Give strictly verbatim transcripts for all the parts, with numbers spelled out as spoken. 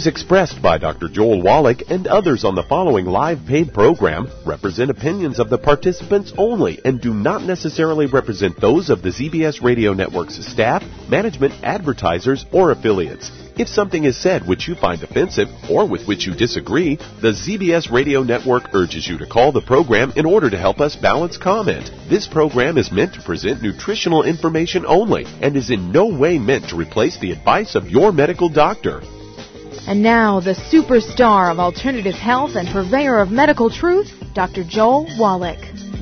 views expressed by Doctor Joel Wallach and others on the following live paid program represent opinions of the participants only and do not necessarily represent those of the Z B S Radio Network's staff, management, advertisers, or affiliates. If something is said which you find offensive or with which you disagree, the Z B S Radio Network urges you to call the program in order to help us balance comment. This program is meant to present nutritional information only and is in no way meant to replace the advice of your medical doctor. And now, the superstar of alternative health and purveyor of medical truth, Doctor Joel Wallach.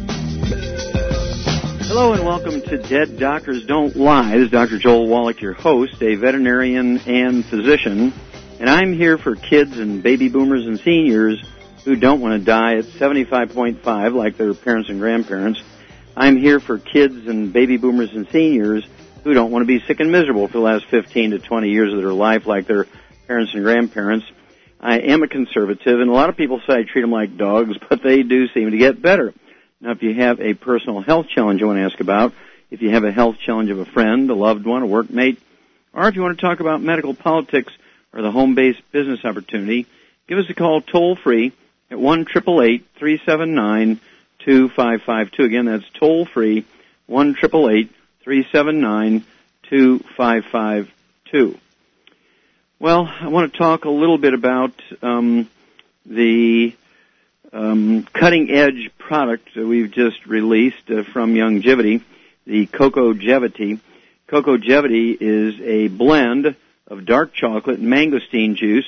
Hello and welcome to Dead Doctors Don't Lie. This is Doctor Joel Wallach, your host, a veterinarian and physician. And I'm here for kids and baby boomers and seniors who don't want to die at seventy-five point five like their parents and grandparents. I'm here for kids and baby boomers and seniors who don't want to be sick and miserable for the last fifteen to twenty years of their life like their parents and grandparents. I am a conservative, and a lot of people say I treat them like dogs, but they do seem to get better. Now, if you have a personal health challenge you want to ask about, if you have a health challenge of a friend, a loved one, a workmate, or if you want to talk about medical politics or the home-based business opportunity, give us a call toll-free at one eight eight eight, three seven nine, two five five two. Again, that's toll-free, one eight eight eight, three seven nine, two five five two. Well, I want to talk a little bit about um, the um, cutting-edge product that we've just released uh, from Youngevity, the Cocogevity. Cocogevity is a blend of dark chocolate and mangosteen juice,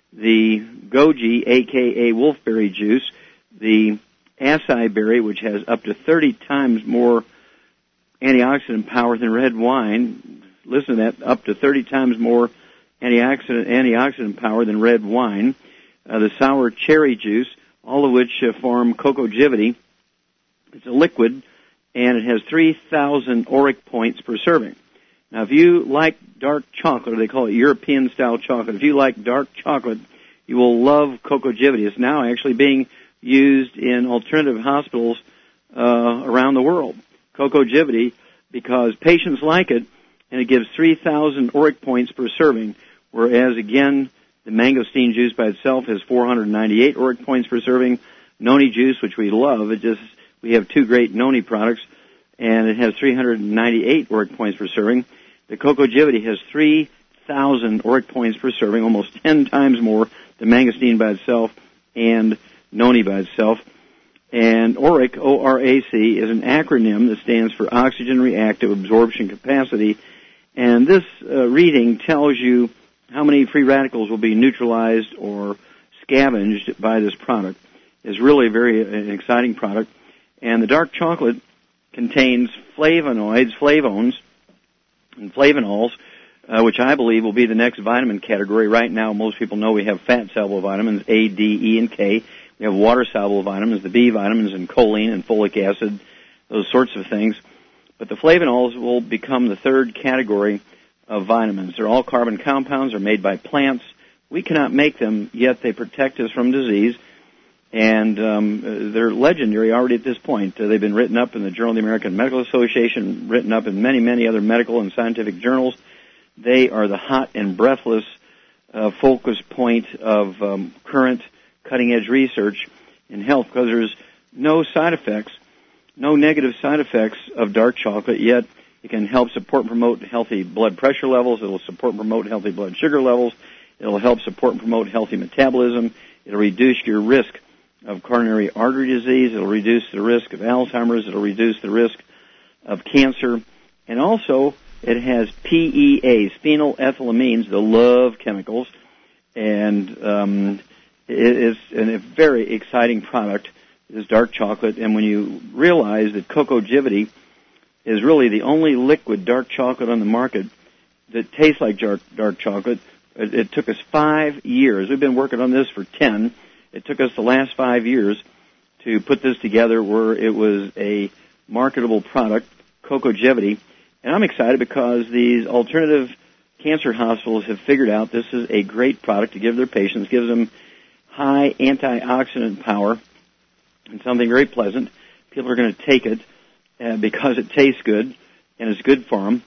the goji, a k a wolfberry juice, the acai berry, which has up to thirty times more antioxidant power than red wine. Listen to that, up to thirty times more antioxidant antioxidant power than red wine, uh, the sour cherry juice, all of which uh, form Cocogevity. It's a liquid, and it has three thousand auric points per serving. Now, if you like dark chocolate, or they call it European-style chocolate, if you like dark chocolate, you will love Cocogevity. It's now actually being used in alternative hospitals uh, around the world. Cocogevity, because patients like it, and it gives three thousand auric points per serving, whereas, again, the mangosteen juice by itself has four hundred ninety-eight auric points per serving. Noni juice, which we love, it just we have two great Noni products, and it has three hundred ninety-eight auric points per serving. The Cocogevity has three thousand auric points per serving, almost ten times more than mangosteen by itself and Noni by itself. And auric, O R A C, is an acronym that stands for Oxygen Reactive Absorption Capacity. And this uh, reading tells you how many free radicals will be neutralized or scavenged by this product. It's really a very an exciting product. And the dark chocolate contains flavonoids, flavones, and flavonols, uh, which I believe will be the next vitamin category. Right now, most people know we have fat-soluble vitamins, A, D, E, and K. We have water-soluble vitamins, the B vitamins, and choline and folic acid, those sorts of things. But the flavonols will become the third category of vitamins. They're all carbon compounds. They're made by plants. We cannot make them, yet they protect us from disease. And um, they're legendary already at this point. Uh, they've been written up in the Journal of the American Medical Association, written up in many, many other medical and scientific journals. They are the hot and breathless uh, focus point of um, current cutting-edge research in health, because there's no side effects, no negative side effects of dark chocolate, yet it can help support and promote healthy blood pressure levels. It will support and promote healthy blood sugar levels. It will help support and promote healthy metabolism. It will reduce your risk of coronary artery disease. It will reduce the risk of Alzheimer's. It will reduce the risk of cancer. And also, it has P E As, phenylethylamines, the love chemicals, and um, it is a very exciting product, this dark chocolate. And when you realize that Cocogevity is really the only liquid dark chocolate on the market that tastes like dark, dark chocolate, it, it took us five years. We've been working on this for ten. It took us the last five years to put this together where it was a marketable product, Cocogevity. And I'm excited because these alternative cancer hospitals have figured out this is a great product to give their patients, gives them high antioxidant power and something very pleasant. People are going to take it uh, because it tastes good and is good for them.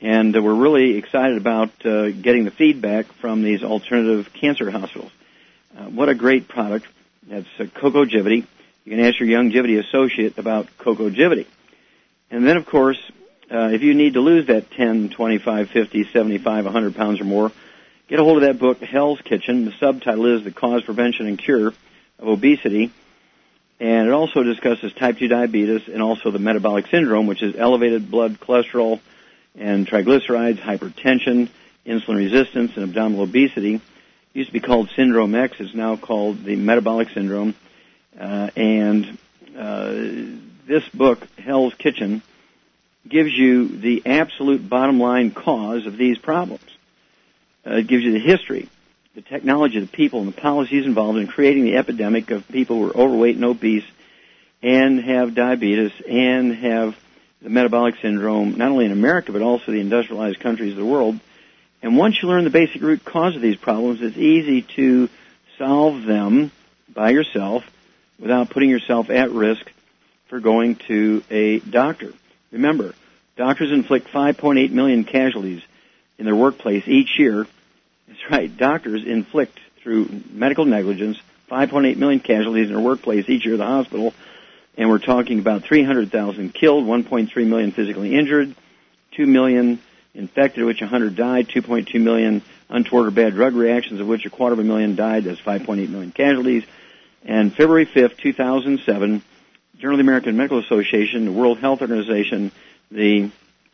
And uh, we're really excited about uh, getting the feedback from these alternative cancer hospitals. Uh, what a great product. That's uh, Cocogivity. You can ask your Youngevity associate about Cocogivity. And then, of course, uh, if you need to lose that ten, twenty-five, fifty, seventy-five, one hundred pounds or more, get a hold of that book, Hell's Kitchen. The subtitle is The Cause, Prevention, and Cure of Obesity. And it also discusses type two diabetes and also the metabolic syndrome, which is elevated blood cholesterol and triglycerides, hypertension, insulin resistance, and abdominal obesity. It used to be called Syndrome X. It's now called the metabolic syndrome. Uh, and uh, this book, Hell's Kitchen, gives you the absolute bottom line cause of these problems. Uh, it gives you the history, the technology, the people, and the policies involved in creating the epidemic of people who are overweight and obese and have diabetes and have the metabolic syndrome, not only in America, but also the industrialized countries of the world. And once you learn the basic root cause of these problems, it's easy to solve them by yourself without putting yourself at risk for going to a doctor. Remember, doctors inflict five point eight million casualties in their workplace each year. That's right, doctors inflict, through medical negligence, five point eight million casualties in their workplace each year at the hospital. And we're talking about three hundred thousand killed, one point three million physically injured, two million infected, of which one hundred died, two point two million untoward or bad drug reactions, of which a quarter of a million died. That's five point eight million casualties. And February fifth, two thousand seven, Journal of the American Medical Association, the World Health Organization, the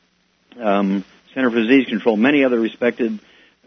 um, Center for Disease Control, many other respected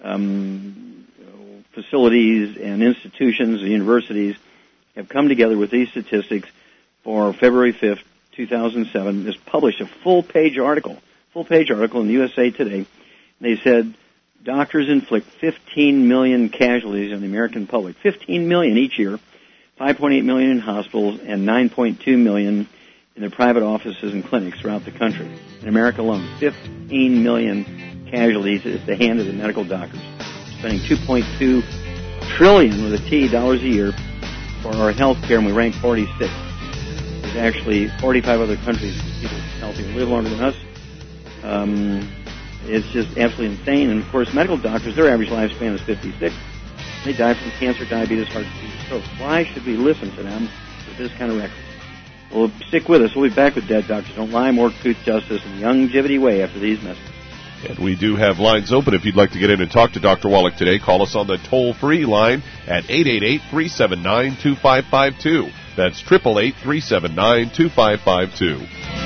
um, facilities and institutions and universities have come together with these statistics for February fifth, two thousand seven. This published a full-page article, full-page article in the U S A Today. They said doctors inflict fifteen million casualties on the American public, fifteen million each year, five point eight million in hospitals, and nine point two million in their private offices and clinics throughout the country. In America alone, fifteen million casualties at the hand of the medical doctors, spending two point two trillion with a T dollars a year for our health care, and we rank forty-sixth. There's actually forty-five other countries with people healthy who live longer than us. Um, it's just absolutely insane. And, of course, medical doctors, their average lifespan is fifty-six. They die from cancer, diabetes, heart disease, stroke. Why should we listen to them with this kind of record? Well, stick with us. We'll be back with Dead Doctors Don't Lie, more truth, justice, and the Youngevity way after these messages. And we do have lines open. If you'd like to get in and talk to Doctor Wallach today, call us on the toll-free line at eight eight eight, three seven nine, two five five two. That's eight eight eight, three seven nine, two five five two.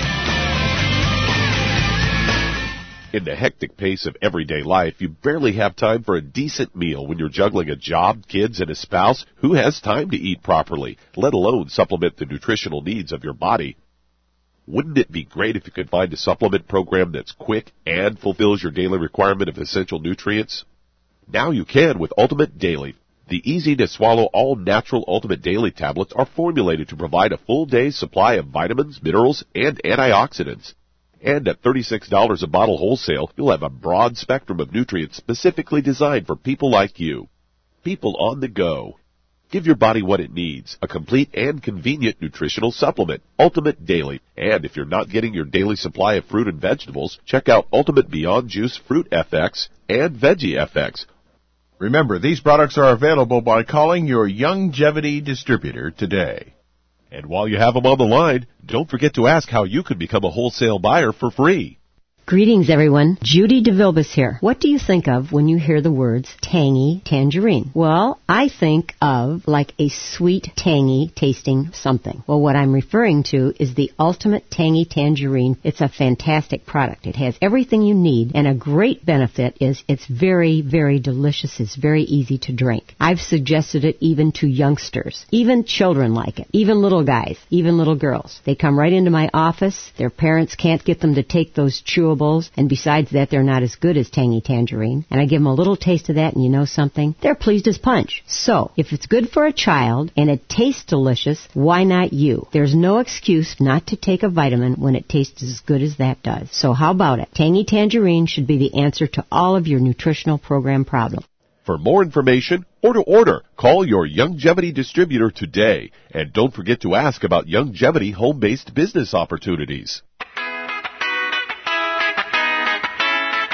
In the hectic pace of everyday life, you barely have time for a decent meal when you're juggling a job, kids, and a spouse. Who has time to eat properly, let alone supplement the nutritional needs of your body? Wouldn't it be great if you could find a supplement program that's quick and fulfills your daily requirement of essential nutrients? Now you can with Ultimate Daily. The easy-to-swallow all-natural Ultimate Daily tablets are formulated to provide a full day's supply of vitamins, minerals, and antioxidants. And at thirty-six dollars a bottle wholesale, you'll have a broad spectrum of nutrients specifically designed for people like you. People on the go. Give your body what it needs, a complete and convenient nutritional supplement, Ultimate Daily. And if you're not getting your daily supply of fruit and vegetables, check out Ultimate Beyond Juice Fruit F X and Veggie F X. Remember, these products are available by calling your Youngevity distributor today. And while you have them on the line, don't forget to ask how you could become a wholesale buyer for free. Greetings, everyone. Judy DeVilbus here. What do you think of when you hear the words tangy tangerine? Well, I think of like a sweet, tangy tasting something. Well, what I'm referring to is the Ultimate Tangy Tangerine. It's a fantastic product. It has everything you need, and a great benefit is it's very, very delicious. It's very easy to drink. I've suggested it even to youngsters. Even children like it. Even little guys. Even little girls. They come right into my office. Their parents can't get them to take those chewables. And besides that, they're not as good as Tangy Tangerine. And I give them a little taste of that, and you know something? They're pleased as punch. So, if it's good for a child and it tastes delicious, why not you? There's no excuse not to take a vitamin when it tastes as good as that does. So how about it? Tangy Tangerine should be the answer to all of your nutritional program problems. For more information or to order, call your Youngevity distributor today. And don't forget to ask about Youngevity home-based business opportunities.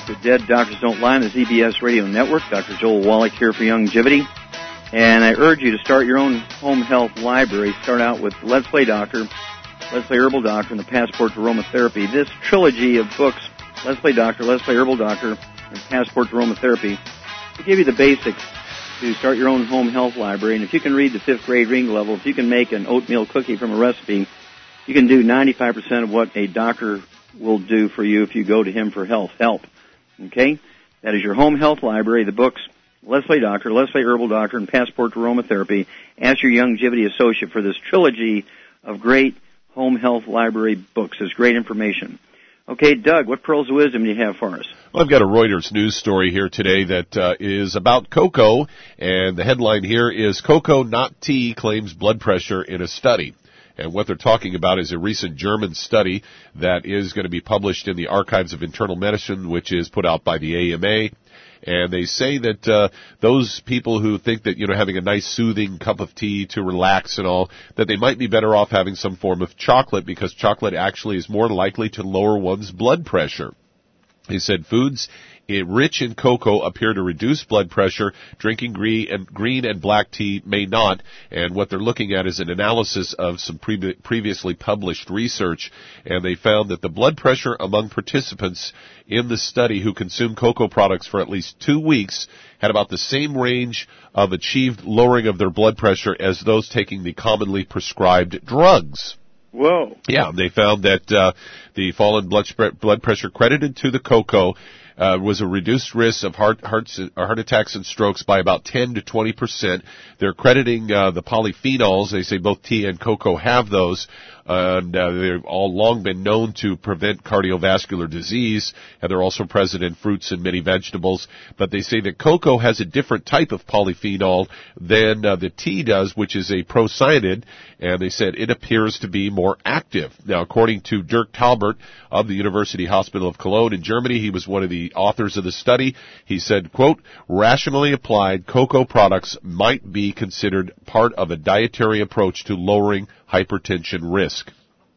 back with Dead Doctors Don't Lie on the Z B S Radio Network. Doctor Joel Wallach here for Youngevity. And I urge you to start your own home health library. Start out with Let's Play Doctor, Let's Play Herbal Doctor, and the Passport to Aromatherapy. This trilogy of books, Let's Play Doctor, Let's Play Herbal Doctor, and Passport to Aromatherapy, to give you the basics to start your own home health library. And if you can read the fifth grade reading level, if you can make an oatmeal cookie from a recipe, you can do ninety-five percent of what a doctor will do for you if you go to him for health help. Okay? That is your home health library, the books, Let's Play Doctor, Let's Play Herbal Doctor, and Passport to Aromatherapy. Ask your Youngevity associate for this trilogy of great home health library books. There's great information. Okay, Doug, what pearls of wisdom do you have for us? Well, I've got a Reuters news story here today that uh, is about cocoa, and the headline here is Cocoa Not Tea Claims Blood Pressure in a Study. And what they're talking about is a recent German study that is going to be published in the Archives of Internal Medicine, which is put out by the A M A. And they say that uh, those people who think that, you know, having a nice soothing cup of tea to relax and all, that they might be better off having some form of chocolate, because chocolate actually is more likely to lower one's blood pressure. They said foods rich in cocoa appear to reduce blood pressure. Drinking green and, green and black tea may not. And what they're looking at is an analysis of some pre- previously published research. And they found that the blood pressure among participants in the study who consumed cocoa products for at least two weeks had about the same range of achieved lowering of their blood pressure as those taking the commonly prescribed drugs. Whoa. Yeah, they found that uh, the fall in blood, sp- blood pressure credited to the cocoa Uh, was a reduced risk of heart, hearts, uh, heart attacks and strokes by about ten to twenty percent. They're crediting uh, the polyphenols. They say both tea and cocoa have those, and uh, they've all long been known to prevent cardiovascular disease, and they're also present in fruits and many vegetables. But they say that cocoa has a different type of polyphenol than uh, the tea does, which is a procyanid, and they said it appears to be more active. Now, according to Dirk Talbert of the University Hospital of Cologne in Germany, he was one of the authors of the study. He said, quote, rationally applied, cocoa products might be considered part of a dietary approach to lowering hypertension risk.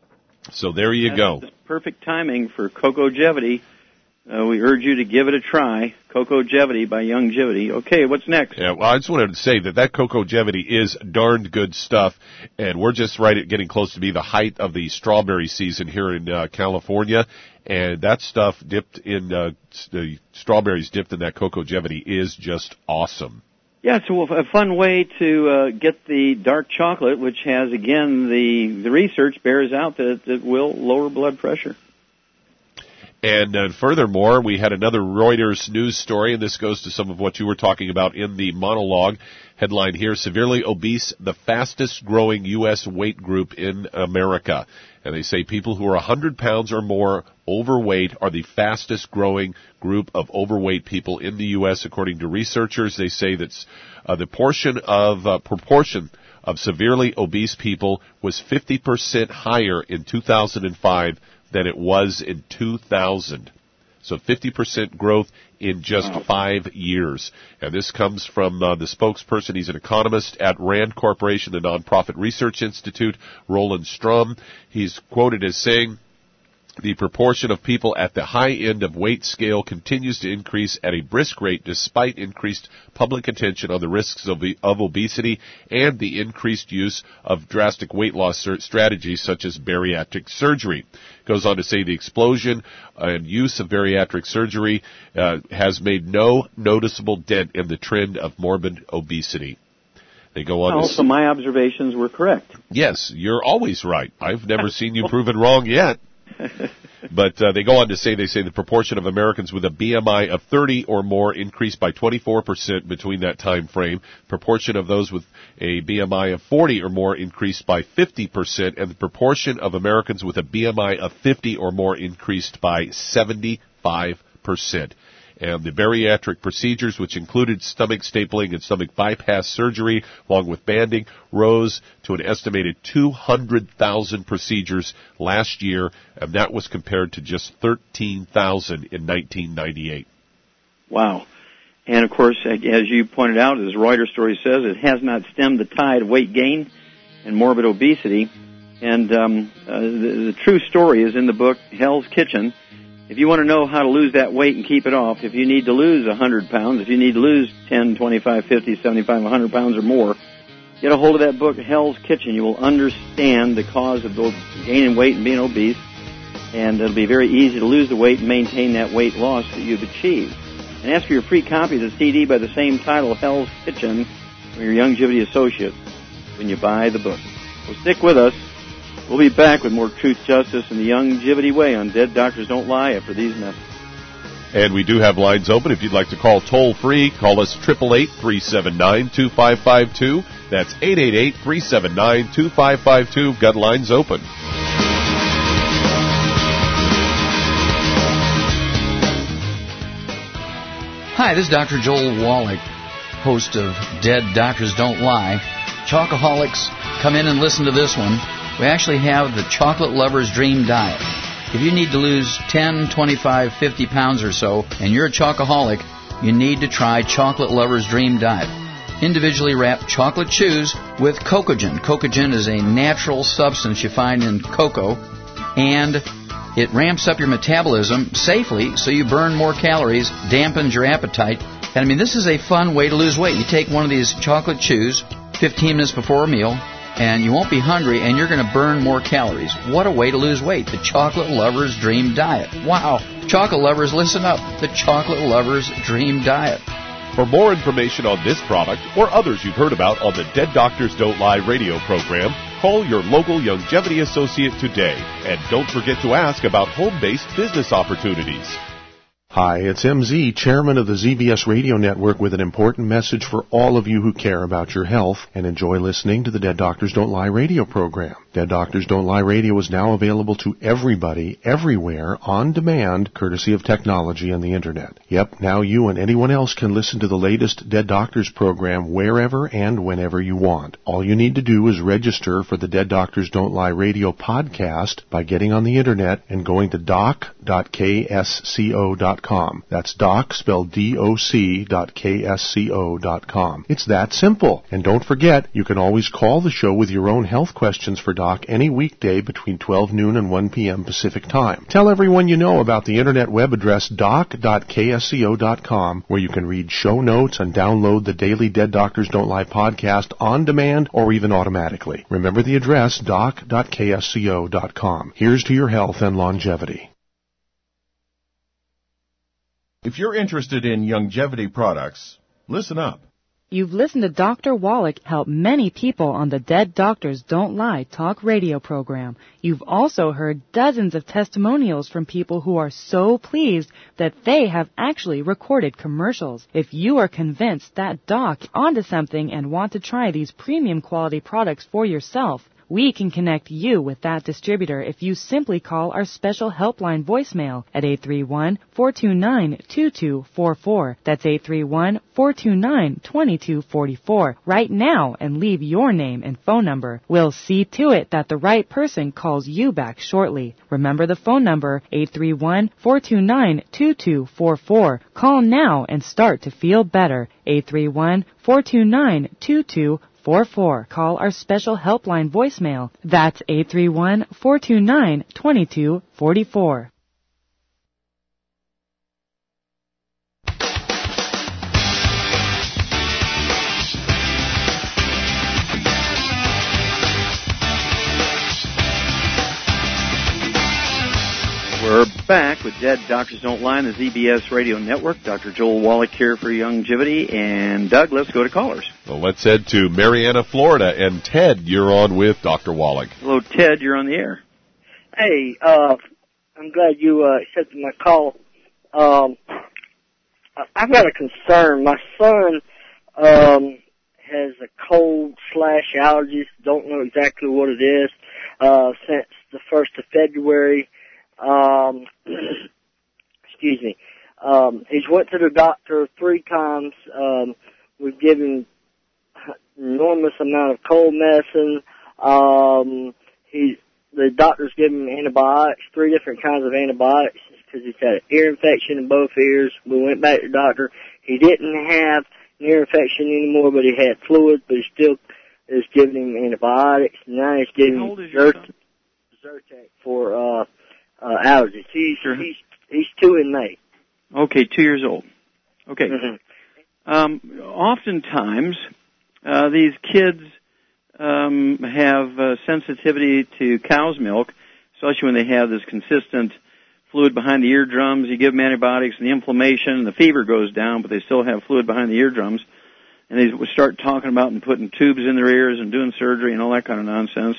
So there you That's go. Perfect timing for Cocogevity. Uh, we urge you to give it a try. Cocogevity by Youngevity. Okay, what's next? Yeah, well, I just wanted to say that that Cocogevity is darned good stuff, and we're just right at getting close to be the height of the strawberry season here in uh, California, and that stuff dipped in, uh, the strawberries dipped in that Cocogevity is just awesome. Yeah, it's a fun way to uh, get the dark chocolate, which has, again, the, the research bears out that it will lower blood pressure. And uh, furthermore, we had another Reuters news story, and this goes to some of what you were talking about in the monologue. Headline here, severely obese, the fastest growing U S weight group in America. And they say people who are one hundred pounds or more overweight are the fastest growing group of overweight people in the U S According to researchers, they say that uh, the portion of uh, proportion of severely obese people was fifty percent higher in two thousand five than it was in two thousand. So fifty percent growth in just wow. five years. And this comes from uh, the spokesperson. He's an economist at RAND Corporation, the nonprofit research institute, Roland Strum. He's quoted as saying, the proportion of people at the high end of weight scale continues to increase at a brisk rate despite increased public attention on the risks of, of obesity and the increased use of drastic weight loss strategies such as bariatric surgery. Goes on to say the explosion and use of bariatric surgery uh, has made no noticeable dent in the trend of morbid obesity. They go on. Oh, to so my observations were correct. Yes, you're always right. I've never seen you proven wrong yet. But uh, they go on to say, they say the proportion of Americans with a B M I of thirty or more increased by twenty-four percent between that time frame. Proportion of those with a B M I of forty or more increased by fifty percent, and the proportion of Americans with a B M I of fifty or more increased by seventy-five percent. And the bariatric procedures, which included stomach stapling and stomach bypass surgery, along with banding, rose to an estimated two hundred thousand procedures last year, and that was compared to just thirteen thousand in nineteen ninety-eight. Wow. And, of course, as you pointed out, as Reuters story says, it has not stemmed the tide of weight gain and morbid obesity. And um, uh, the, the true story is in the book Hell's Kitchen. If you want to know how to lose that weight and keep it off, if you need to lose one hundred pounds, if you need to lose ten, twenty-five, fifty, seventy-five, one hundred pounds or more, get a hold of that book, Hell's Kitchen. You will understand the cause of both gaining weight and being obese, and it'll be very easy to lose the weight and maintain that weight loss that you've achieved. And ask for your free copy of the C D by the same title, Hell's Kitchen, from your Youngevity associate when you buy the book. So stick with us. We'll be back with more Truth, Justice, and the Youngevity Way on Dead Doctors Don't Lie after these messages. And we do have lines open. If you'd like to call toll-free, call us eight eight eight, three seven nine, two five five two. That's eight eight eight, three seven nine, two five five two. Got lines open. Hi, this is Doctor Joel Wallach, host of Dead Doctors Don't Lie. Chocoholics, come in and listen to this one. We actually have the Chocolate Lover's Dream Diet. If you need to lose ten, twenty-five, fifty pounds or so, and you're a chocoholic, you need to try Chocolate Lover's Dream Diet. Individually wrapped chocolate chews with Cocogen. Cocogen is a natural substance you find in cocoa, and it ramps up your metabolism safely so you burn more calories, dampens your appetite. And I mean, this is a fun way to lose weight. You take one of these chocolate chews fifteen minutes before a meal, and you won't be hungry, and you're going to burn more calories. What a way to lose weight. The Chocolate Lover's Dream Diet. Wow. Chocolate lovers, listen up. The Chocolate Lover's Dream Diet. For more information on this product or others you've heard about on the Dead Doctors Don't Lie radio program, call your local Youngevity associate today. And don't forget to ask about home-based business opportunities. Hi, it's M Z, chairman of the Z B S Radio Network, with an important message for all of you who care about your health and enjoy listening to the Dead Doctors Don't Lie radio program. Dead Doctors Don't Lie radio is now available to everybody, everywhere, on demand, courtesy of technology and the Internet. Yep, now you and anyone else can listen to the latest Dead Doctors program wherever and whenever you want. All you need to do is register for the Dead Doctors Don't Lie radio podcast by getting on the Internet and going to doc dot k s c o dot com. That's doc, spelled D O C, dot K S C O dot com. It's that simple. And don't forget, you can always call the show with your own health questions for Doc any weekday between twelve noon and one p.m. Pacific Time. Tell everyone you know about the Internet web address doc dot k s c o dot com, where you can read show notes and download the daily Dead Doctors Don't Lie podcast on demand or even automatically. Remember the address, doc dot k s c o dot com. Here's to your health and longevity. If you're interested in Youngevity products, listen up. You've listened to Doctor Wallach help many people on the Dead Doctors Don't Lie talk radio program. You've also heard dozens of testimonials from people who are so pleased that they have actually recorded commercials. If you are convinced that Doc is onto something and want to try these premium quality products for yourself, we can connect you with that distributor if you simply call our special helpline voicemail at eight three one, four two nine, two two four four. That's eight three one, four two nine, two two four four right now and leave your name and phone number. We'll see to it that the right person calls you back shortly. Remember the phone number, eight three one, four two nine, two two four four. Call now and start to feel better. eight three one, four two nine, two two four four four. Call our special helpline voicemail. That's eight three one, four two nine, two two four four. We're back with Dead Doctors Don't Lie on the Z B S Radio Network. Doctor Joel Wallach here for Youngevity. And, Doug, let's go to callers. Well, let's head to Marietta, Florida. And, Ted, you're on with Doctor Wallach. Hello, Ted. You're on the air. Hey, uh, I'm glad you uh, accepted my call. Um, I've got a concern. My son um, has a cold slash allergies. Don't know exactly what it is. Uh, since the first of February. Um, excuse me. Um, he's went to the doctor three times. Um, we've given enormous amount of cold medicine. Um, he, the doctor's given him antibiotics, three different kinds of antibiotics, because he's had an ear infection in both ears. We went back to the doctor. He didn't have an ear infection anymore, but he had fluid, but he still is giving him antibiotics. Now he's giving him Zyrtec for, uh, Uh, allergies. He's, sure. he's He's two in May. Okay, two years old. Okay. Mm-hmm. Um, oftentimes, uh, these kids um, have uh, sensitivity to cow's milk, especially when they have this consistent fluid behind the eardrums. You give them antibiotics, and the inflammation and the fever goes down, but they still have fluid behind the eardrums. And they start talking about and putting tubes in their ears and doing surgery and all that kind of nonsense.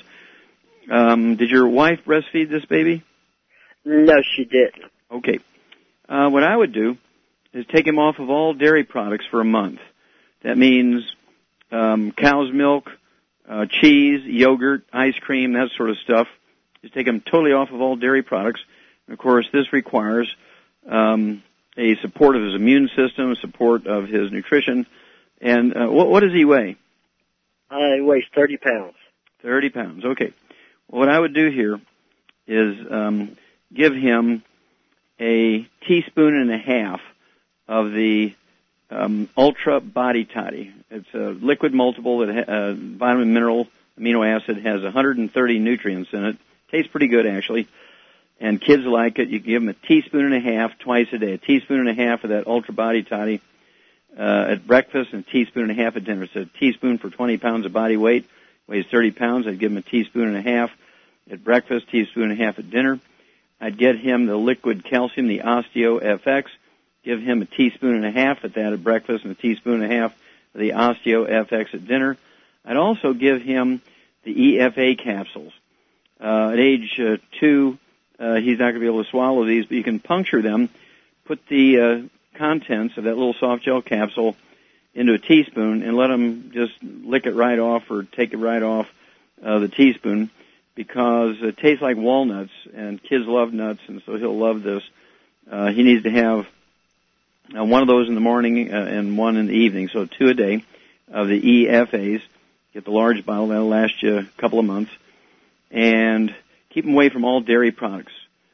Um, did your wife breastfeed this baby? No, she didn't. Okay. Uh, what I would do is take him off of all dairy products for a month. That means um, cow's milk, uh, cheese, yogurt, ice cream, that sort of stuff. Just take him totally off of all dairy products. And of course, this requires um, a support of his immune system, support of his nutrition. And uh, what, what does he weigh? Uh, he weighs thirty pounds. thirty pounds, okay. Well, what I would do here is um, give him a teaspoon and a half of the um, Ultra Body Toddy. It's a liquid multiple that ha- uh, vitamin, mineral, amino acid, has one hundred thirty nutrients in it. Tastes pretty good, actually. And kids like it. You can give them a teaspoon and a half twice a day. A teaspoon and a half of that Ultra Body Toddy uh, at breakfast and a teaspoon and a half at dinner. So a teaspoon for twenty pounds of body weight. Weighs thirty pounds. I'd give him a teaspoon and a half at breakfast, teaspoon and a half at dinner. I'd get him the liquid calcium, the Osteo F X. Give him a teaspoon and a half at that at breakfast and a teaspoon and a half of the Osteo F X at dinner. I'd also give him the E F A capsules. Uh, at age uh, two, uh, he's not going to be able to swallow these, but you can puncture them, put the uh, contents of that little soft gel capsule into a teaspoon and let him just lick it right off or take it right off uh, the teaspoon, because it tastes like walnuts, and kids love nuts, and so he'll love this. Uh, he needs to have uh, one of those in the morning uh, and one in the evening, so two a day of the E F As. Get the large bottle. That'll last you a couple of months. And keep him away from all dairy products.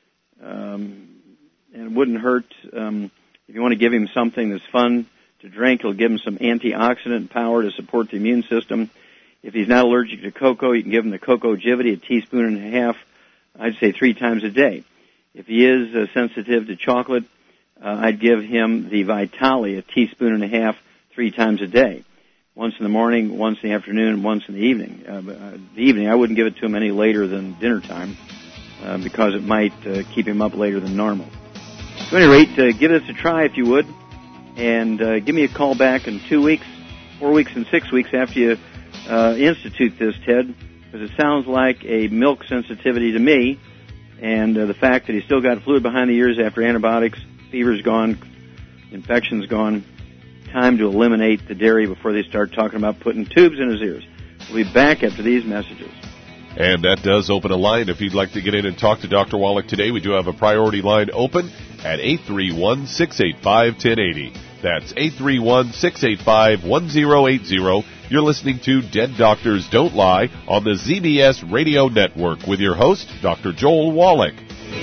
Um, and it wouldn't hurt um, if you want to give him something that's fun to drink. It'll give him some antioxidant power to support the immune system. If he's not allergic to cocoa, you can give him the Cocoa Givity, a teaspoon and a half, I'd say three times a day. If he is uh, sensitive to chocolate, uh, I'd give him the Vitali, a teaspoon and a half, three times a day. Once in the morning, once in the afternoon, and once in the evening. Uh, uh, the evening, I wouldn't give it to him any later than dinner time uh, because it might uh, keep him up later than normal. So at any rate, uh, give this a try if you would, and uh, give me a call back in two weeks, four weeks, and six weeks after you uh, institute this, Ted, because it sounds like a milk sensitivity to me, and uh, the fact that he's still got fluid behind the ears after antibiotics, fever's gone, infection's gone. Time to eliminate the dairy before they start talking about putting tubes in his ears. We'll be back after these messages. And that does open a line. If you'd like to get in and talk to Doctor Wallach today, we do have a priority line open at eight three one, six eight five, one zero eight zero. That's eight three one, six eight five, one zero eight zero. You're listening to Dead Doctors Don't Lie on the Z B S Radio Network with your host, Doctor Joel Wallach.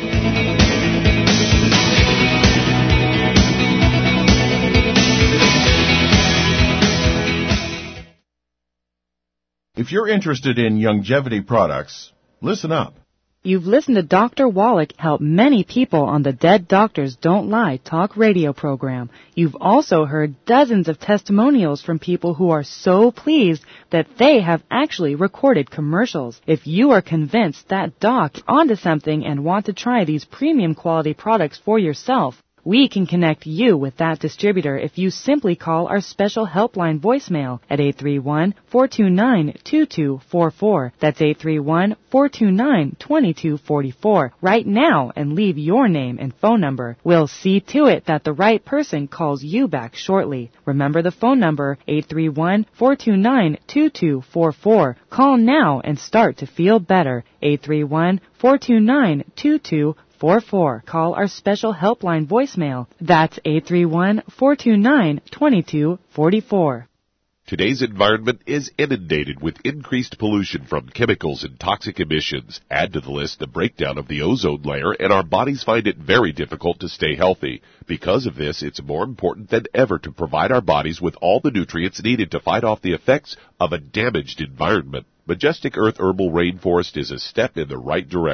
If you're interested in longevity products, listen up. You've listened to Doctor Wallach help many people on the Dead Doctors Don't Lie talk radio program. You've also heard dozens of testimonials from people who are so pleased that they have actually recorded commercials. If you are convinced that Doc is onto something and want to try these premium quality products for yourself, we can connect you with that distributor if you simply call our special helpline voicemail at eight three one, four two nine, two two four four. That's eight three one, four two nine, two two four four right now and leave your name and phone number. We'll see to it that the right person calls you back shortly. Remember the phone number, eight three one, four two nine, two two four four. Call now and start to feel better. eight three one, four two nine, two two four four. Call our special helpline voicemail. That's eight three one, four two nine, two two four four. Today's environment is inundated with increased pollution from chemicals and toxic emissions. Add to the list the breakdown of the ozone layer, and our bodies find it very difficult to stay healthy. Because of this, it's more important than ever to provide our bodies with all the nutrients needed to fight off the effects of a damaged environment. Majestic Earth Herbal Rainforest is a step in the right direction.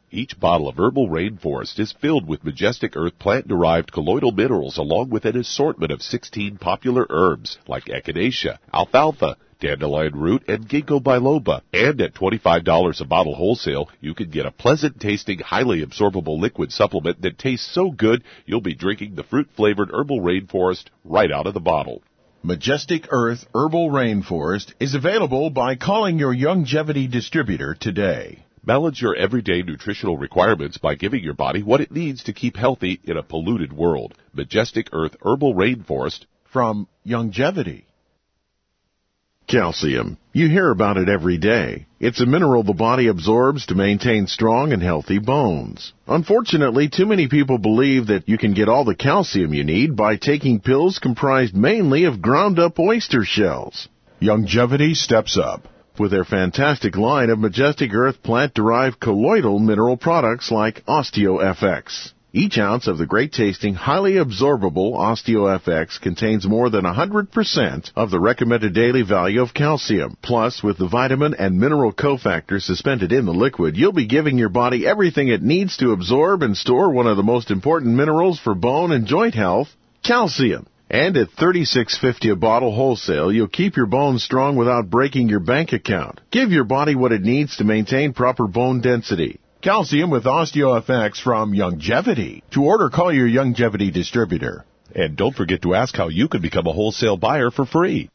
Each bottle of Herbal Rainforest is filled with Majestic Earth plant-derived colloidal minerals along with an assortment of sixteen popular herbs like echinacea, alfalfa, dandelion root, and ginkgo biloba. And at twenty-five dollars a bottle wholesale, you can get a pleasant-tasting, highly absorbable liquid supplement that tastes so good you'll be drinking the fruit-flavored Herbal Rainforest right out of the bottle. Majestic Earth Herbal Rainforest is available by calling your Youngevity distributor today. Balance your everyday nutritional requirements by giving your body what it needs to keep healthy in a polluted world. Majestic Earth Herbal Rainforest from Youngevity. Calcium. You hear about it every day. It's a mineral the body absorbs to maintain strong and healthy bones. Unfortunately, too many people believe that you can get all the calcium you need by taking pills comprised mainly of ground-up oyster shells. Youngevity steps up with their fantastic line of Majestic Earth plant-derived colloidal mineral products like OsteoFX. Each ounce of the great-tasting, highly absorbable OsteoFX contains more than one hundred percent of the recommended daily value of calcium. Plus, with the vitamin and mineral cofactors suspended in the liquid, you'll be giving your body everything it needs to absorb and store one of the most important minerals for bone and joint health, calcium. And at thirty-six fifty a bottle wholesale, you'll keep your bones strong without breaking your bank account. Give your body what it needs to maintain proper bone density. Calcium with OsteoFX from Youngevity. To order, call your Youngevity distributor. And don't forget to ask how you can become a wholesale buyer for free.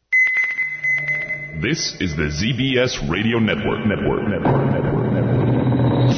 This is the Z B S Radio Network. Network. Network. Network. Network.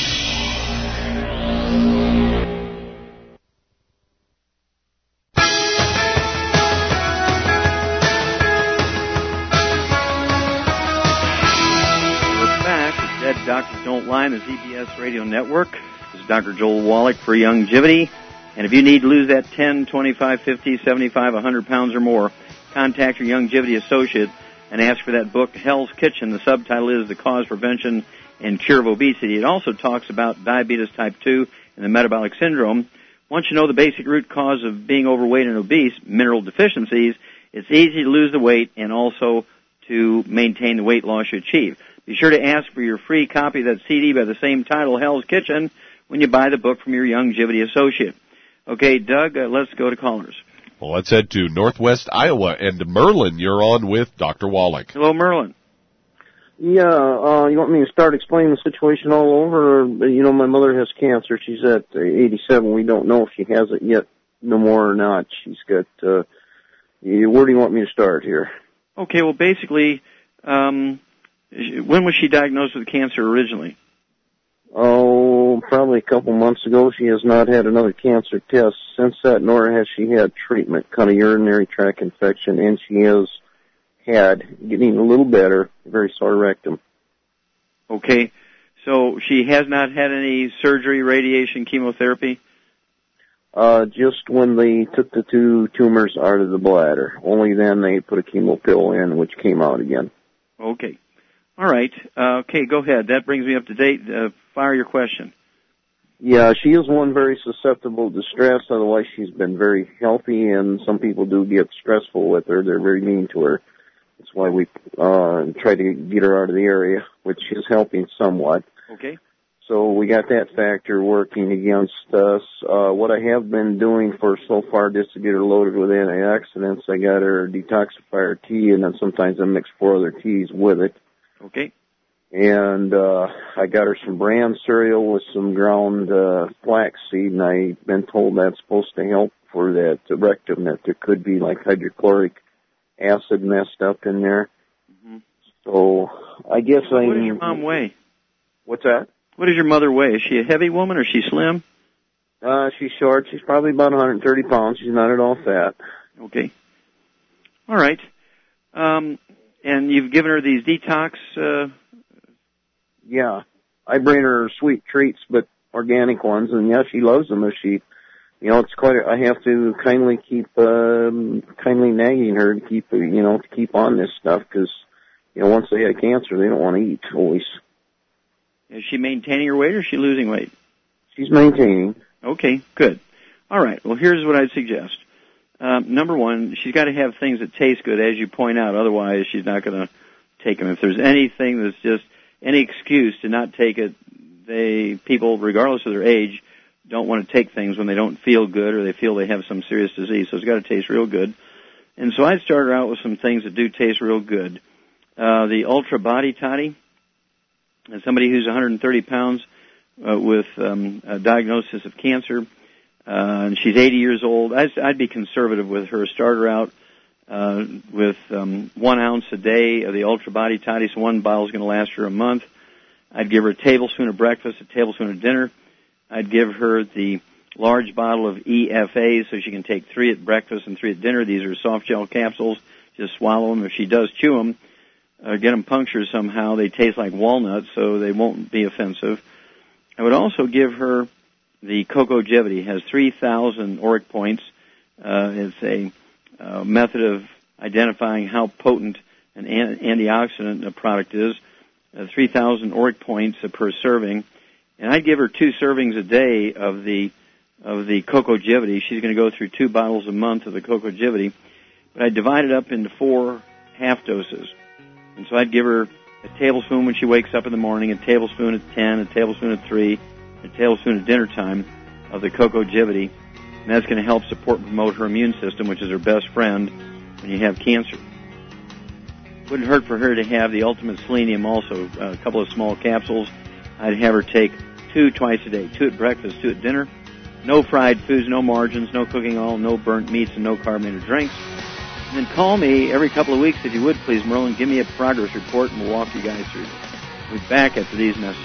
Doctors Don't Lie on the Z B S Radio Network. This is Doctor Joel Wallach for Youngevity. And if you need to lose that ten, twenty-five, fifty, seventy-five, one hundred pounds or more, contact your Youngevity associate and ask for that book, Hell's Kitchen. The subtitle is The Cause, Prevention, and Cure of Obesity. It also talks about diabetes type two and the metabolic syndrome. Once you know the basic root cause of being overweight and obese, mineral deficiencies, it's easy to lose the weight and also to maintain the weight loss you achieve. Be sure to ask for your free copy of that C D by the same title, Hell's Kitchen, when you buy the book from your Youngevity associate. Okay, Doug, uh, let's go to callers. Well, let's head to Northwest Iowa. And Merlin, you're on with Doctor Wallach. Hello, Merlin. Yeah, uh, you want me to start explaining the situation all over? Or, you know, my mother has cancer. She's at eighty-seven. We don't know if she has it yet no more or not. She's got, uh, where do you want me to start here? Okay, well, basically, um... when was she diagnosed with cancer originally? Oh, probably a couple months ago. She has not had another cancer test since that, nor has she had treatment, kind of urinary tract infection, and she has had, getting a little better, very sore rectum. Okay, so she has not had any surgery, radiation, chemotherapy? Uh, just when they took the two tumors out of the bladder. Only then they put a chemo pill in, which came out again. Okay. All right. Uh, okay, go ahead. That brings me up to date. Uh, fire your question. Yeah, she is one very susceptible to stress. Otherwise, she's been very healthy, and some people do get stressful with her. They're very mean to her. That's why we uh, try to get her out of the area, which is helping somewhat. Okay. So we got that factor working against us. Uh, what I have been doing for so far, just to get her loaded with antioxidants, I got her detoxifier tea, and then sometimes I mix four other teas with it. Okay. And uh I got her some bran cereal with some ground uh flaxseed, and I've been told that's supposed to help for that rectum, that there could be like hydrochloric acid messed up in there. Mm-hmm. So I guess I... What does your mom weigh? What's that? What does your mother weigh? Is she a heavy woman or is she slim? Uh, she's short. She's probably about one hundred thirty pounds. She's not at all fat. Okay. All right. Um... And you've given her these detox? Uh... Yeah. I bring her sweet treats, but organic ones, and yeah, she loves them. If she, you know, it's quite, a, I have to kindly keep, um, kindly nagging her to keep, you know, to keep on this stuff, because, you know, once they had cancer, they don't want to eat always. Is she maintaining her weight or is she losing weight? She's maintaining. Okay, good. All right, well, here's what I'd suggest. Um, number one, she's got to have things that taste good, as you point out. Otherwise, she's not going to take them. If there's anything that's just any excuse to not take it, they people, regardless of their age, don't want to take things when they don't feel good or they feel they have some serious disease. So it's got to taste real good. And so I started out with some things that do taste real good. Uh, the Ultra Body Toddy. As somebody who's one hundred thirty pounds uh, with um, a diagnosis of cancer, uh, and she's eighty years old, I'd, I'd be conservative with her. Start her out uh, with um, one ounce a day of the Ultra Body Toddy, so one bottle is going to last her a month. I'd give her a tablespoon of breakfast, a tablespoon of dinner. I'd give her the large bottle of E F A so she can take three at breakfast and three at dinner. These are soft gel capsules. Just swallow them. If she does chew them, uh, get them punctured somehow, they taste like walnuts, so they won't be offensive. I would also give her the Cocogevity. It has three thousand auric points. Uh, it's a uh, method of identifying how potent an an- antioxidant a product is. Uh, three thousand auric points per serving. And I'd give her two servings a day of the of the Cocogevity. She's going to go through two bottles a month of the Cocogevity. But I'd divide it up into four half doses. And so I'd give her a tablespoon when she wakes up in the morning, a tablespoon at ten, a tablespoon at three, a tablespoon at dinner time of the Cocogevity. And that's going to help support and promote her immune system, which is her best friend when you have cancer. Wouldn't hurt for her to have the Ultimate Selenium also, a couple of small capsules. I'd have her take two twice a day, two at breakfast, two at dinner. No fried foods, no margarines, no cooking oil, no burnt meats, and no carbonated drinks. And then call me every couple of weeks, if you would, please, Merlin. Give me a progress report, and we'll walk you guys through this. We'll be back after these messages.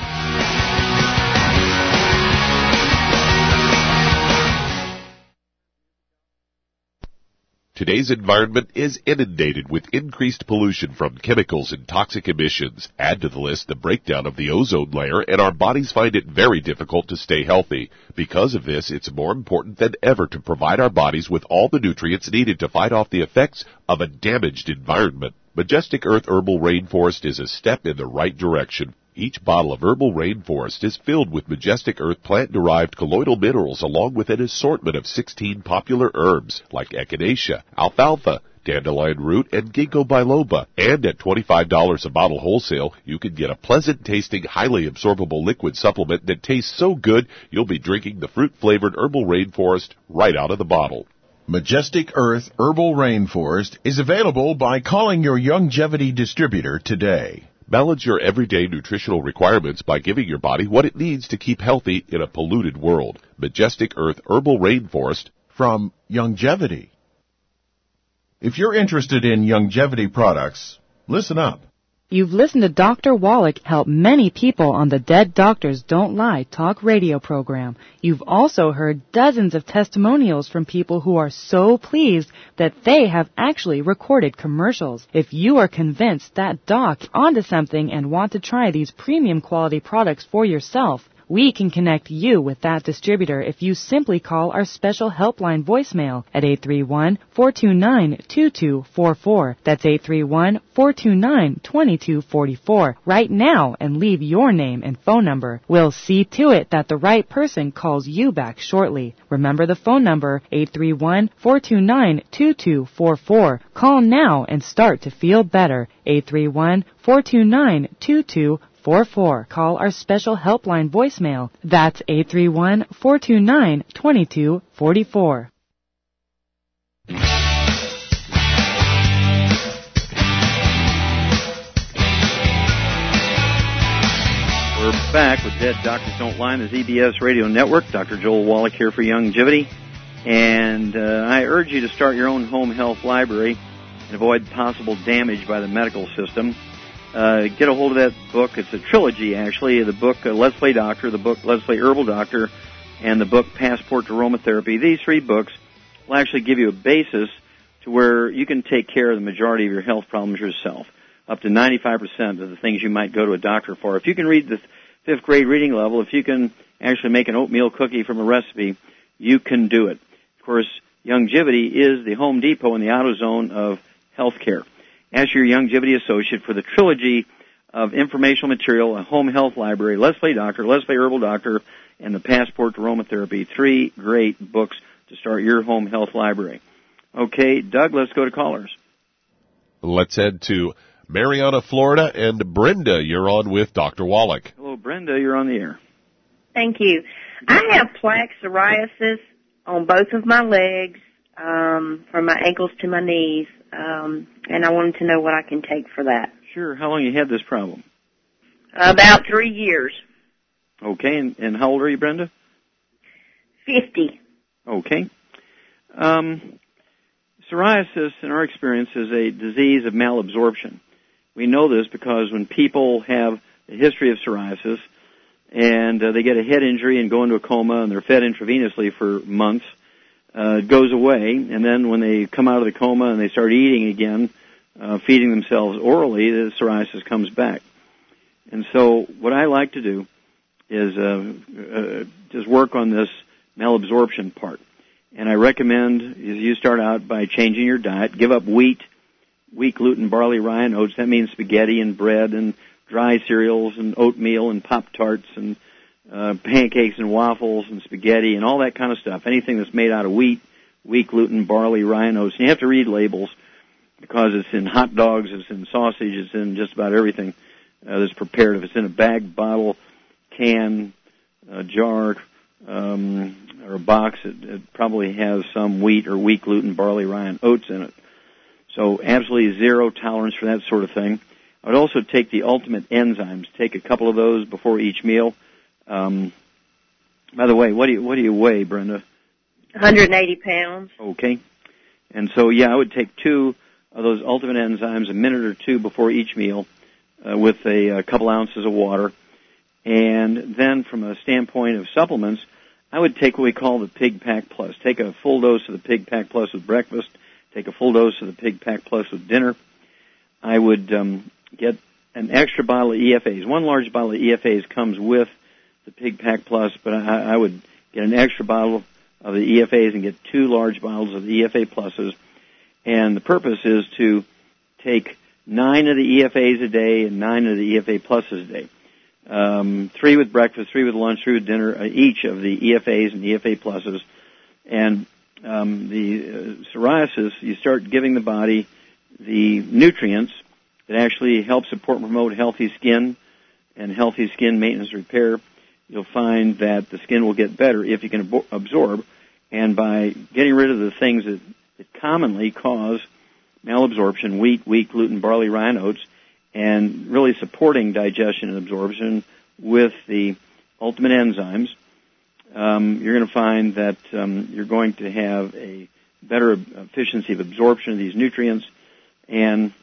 Today's environment is inundated with increased pollution from chemicals and toxic emissions. Add to the list the breakdown of the ozone layer, and our bodies find it very difficult to stay healthy. Because of this, it's more important than ever to provide our bodies with all the nutrients needed to fight off the effects of a damaged environment. Majestic Earth Herbal Rainforest is a step in the right direction. Each bottle of Herbal Rainforest is filled with Majestic Earth plant-derived colloidal minerals along with an assortment of sixteen popular herbs like echinacea, alfalfa, dandelion root, and ginkgo biloba. And at twenty-five dollars a bottle wholesale, you can get a pleasant-tasting, highly absorbable liquid supplement that tastes so good you'll be drinking the fruit-flavored Herbal Rainforest right out of the bottle. Majestic Earth Herbal Rainforest is available by calling your Youngevity distributor today. Balance your everyday nutritional requirements by giving your body what it needs to keep healthy in a polluted world. Majestic Earth Herbal Rainforest from Youngevity. If you're interested in Youngevity products, listen up. You've listened to Doctor Wallach help many people on the Dead Doctors Don't Lie talk radio program. You've also heard dozens of testimonials from people who are so pleased that they have actually recorded commercials. If you are convinced that doc onto something and want to try these premium quality products for yourself, we can connect you with that distributor if you simply call our special helpline voicemail at eight three one, four two nine, two two four four. That's eight three one, four two nine, two two four four right now and leave your name and phone number. We'll see to it that the right person calls you back shortly. Remember the phone number, eight three one, four two nine, two two four four. Call now and start to feel better. eight three one, four two nine, two two four four. Call our special helpline voicemail. That's eight three one, four two nine, two two four four. We're back with Dead Doctors Don't Lie on the Z B S Radio Network. Doctor Joel Wallach here for Youngevity. And uh, I urge you to start your own home health library and avoid possible damage by the medical system. Uh, get a hold of that book. It's a trilogy, actually. The book, uh, Let's Play Doctor, the book, Let's Play Herbal Doctor, and the book, Passport to Aromatherapy. These three books will actually give you a basis to where you can take care of the majority of your health problems yourself, up to ninety-five percent of the things you might go to a doctor for. If you can read the fifth grade reading level, if you can actually make an oatmeal cookie from a recipe, you can do it. Of course, Youngevity is the Home Depot and the AutoZone of healthcare. Ask your Youngevity associate for the trilogy of informational material, a home health library, Let's Play Doctor, Let's Play Herbal Doctor, and the Passport to Aromatherapy. Three great books to start your home health library. Okay, Doug, let's go to callers. Let's head to Marietta, Florida, and Brenda, you're on with Doctor Wallach. Hello, Hello, Brenda. You're on the air. Thank you. I have plaque psoriasis on both of my legs, um, from my ankles to my knees, um, and I wanted to know what I can take for that. Sure. How long you had this problem? About three years. Okay. And, and how old are you, Brenda? Fifty. Okay. Um, psoriasis, in our experience, is a disease of malabsorption. We know this because when people have a history of psoriasis and uh, they get a head injury and go into a coma and they're fed intravenously for months, uh, it goes away, and then when they come out of the coma and they start eating again, uh, feeding themselves orally, the psoriasis comes back. And so what I like to do is uh, uh, just work on this malabsorption part. And I recommend is you start out by changing your diet, give up wheat, wheat, gluten, barley, rye, and oats. That means spaghetti and bread and dry cereals and oatmeal and Pop-Tarts and uh, pancakes and waffles and spaghetti and all that kind of stuff. Anything that's made out of wheat, wheat, gluten, barley, rye, and oats. And you have to read labels because it's in hot dogs, it's in sausage, it's in just about everything uh, that's prepared. If it's in a bag, bottle, can, uh, jar, um, or a box, it, it probably has some wheat or wheat, gluten, barley, rye, and oats in it. So absolutely zero tolerance for that sort of thing. I would also take the Ultimate Enzymes. Take a couple of those before each meal. Um, by the way, what do you what do you weigh, Brenda? one hundred eighty pounds. Okay. And so, yeah, I would take two of those Ultimate Enzymes a minute or two before each meal uh, with a, a couple ounces of water. And then from a standpoint of supplements, I would take what we call the Pig Pack Plus. Take a full dose of the Pig Pack Plus with breakfast. Take a full dose of the Pig Pack Plus with dinner. I would um, get an extra bottle of E F As. One large bottle of E F As comes with the Pig Pack Plus, but I, I would get an extra bottle of the E F As and get two large bottles of the E F A Pluses. And the purpose is to take nine of the E F As a day and nine of the E F A Pluses a day. Um, three with breakfast, three with lunch, three with dinner, uh, each of the E F As and E F A Pluses. And um, the uh, psoriasis, you start giving the body the nutrients that actually help support and promote healthy skin and healthy skin maintenance repair. You'll find that the skin will get better if you can ab- absorb. And by getting rid of the things that, that commonly cause malabsorption, wheat, wheat, gluten, barley, rye, and oats, and really supporting digestion and absorption with the Ultimate Enzymes, um, you're going to find that um, you're going to have a better efficiency of absorption of these nutrients. And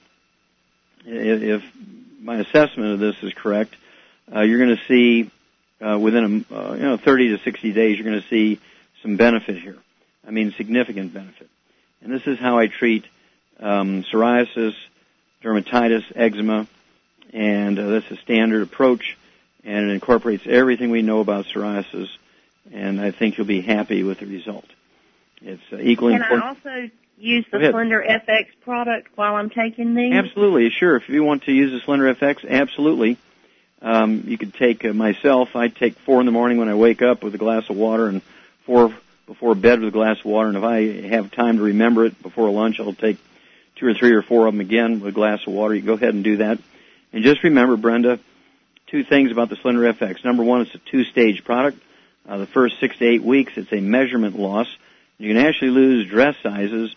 if my assessment of this is correct, uh, you're going to see uh, within a, uh, you know thirty to sixty days, you're going to see some benefit here. I mean, significant benefit. And this is how I treat um, psoriasis, dermatitis, eczema, and uh, that's a standard approach, and it incorporates everything we know about psoriasis, and I think you'll be happy with the result. It's uh, equally Can important. Can I also use the Slender F X product while I'm taking these? Absolutely, sure. If you want to use the Slender F X, absolutely. Um, you could take uh, myself, I take four in the morning when I wake up with a glass of water, and four before bed with a glass of water, and if I have time to remember it before lunch, I'll take two or three or four of them again with a glass of water. You go ahead and do that. And just remember, Brenda, two things about the Slender F X. Number one, it's a two-stage product. Uh, the first six to eight weeks, it's a measurement loss. You can actually lose dress sizes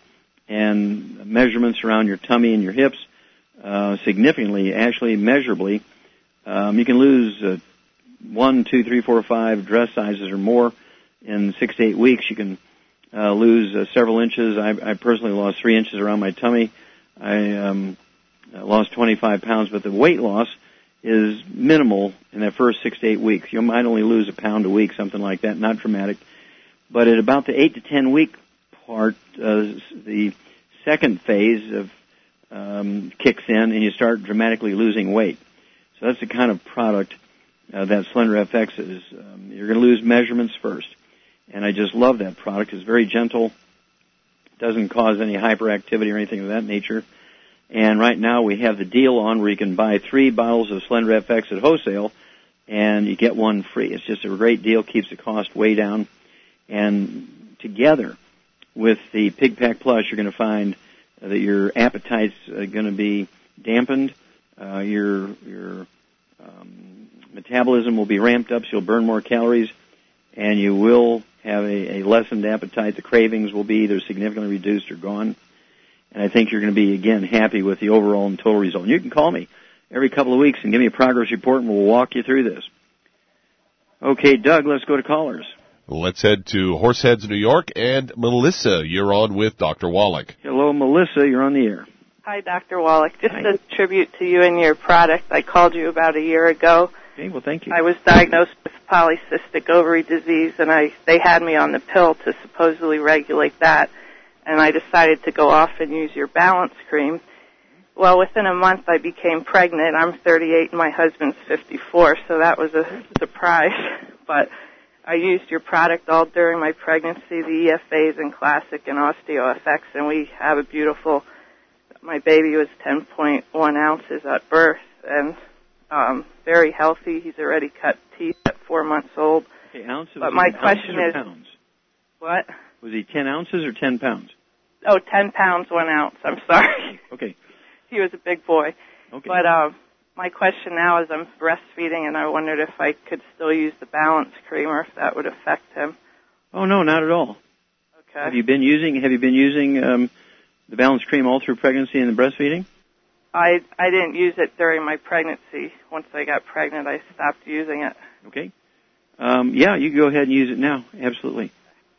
and measurements around your tummy and your hips uh, significantly, actually measurably. Um, you can lose uh, one, two, three, four, five dress sizes or more in six to eight weeks. You can uh, lose uh, several inches. I, I personally lost three inches around my tummy. I um, lost twenty-five pounds, but the weight loss is minimal in that first six to eight weeks. You might only lose a pound a week, something like that, not dramatic. But at about the eight to ten week part, uh, the second phase of um, kicks in, and you start dramatically losing weight. So that's the kind of product uh, that Slender F X is. Um, you're going to lose measurements first, and I just love that product. It's very gentle, doesn't cause any hyperactivity or anything of that nature. And right now we have the deal on where you can buy three bottles of Slender F X at wholesale, and you get one free. It's just a great deal, keeps the cost way down. And together with the Pig Pack Plus, you're going to find that your appetite's uh, going to be dampened. Uh, your your um, metabolism will be ramped up, so you'll burn more calories, and you will have a, a lessened appetite. The cravings will be either significantly reduced or gone. And I think you're going to be, again, happy with the overall and total result. And you can call me every couple of weeks and give me a progress report, and we'll walk you through this. Okay, Doug, let's go to callers. Let's head to Horseheads, New York. And Melissa, you're on with Doctor Wallach. Hello, Melissa. You're on the air. Hi, Doctor Wallach. Just Hi. a tribute to you and your product. I called you about a year ago. Okay, well, thank you. I was diagnosed with polycystic ovary disease, and I they had me on the pill to supposedly regulate that. And I decided to go off and use your balance cream. Well, within a month, I became pregnant. I'm thirty-eight, and my husband's fifty-four, so that was a surprise. But I used your product all during my pregnancy, the E F As and Classic and OsteoFX, and we have a beautiful, my baby was ten point one ounces at birth, and um, very healthy. He's already cut teeth at four months old. Okay, ounces, but my ounces question or is, pounds? What? Was he ten ounces or ten pounds? Oh, ten pounds, one ounce. I'm sorry. Okay. He was a big boy. Okay. But um, my question now is I'm breastfeeding, and I wondered if I could still use the balance cream or if that would affect him. Oh, no, not at all. Okay. Have you been using Have you been using um, the balance cream all through pregnancy and the breastfeeding? I I didn't use it during my pregnancy. Once I got pregnant, I stopped using it. Okay. Um, yeah, you can go ahead and use it now. Absolutely.